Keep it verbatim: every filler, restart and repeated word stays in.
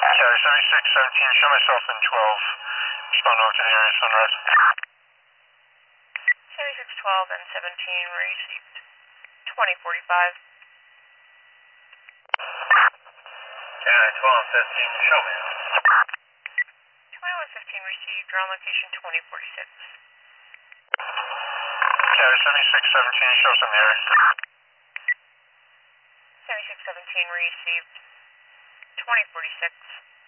Carrier seventy-six seventeen, show myself in twelve. Respond over to the area, Sunrise. seventy-six twelve and seventeen received. twenty forty-five. Carrier twelve fifteen, show me. twenty-one fifteen received, ground location twenty forty-six. Carrier seventy-six seventeen, show us in the area. seventy-six seventeen received. twenty forty-six.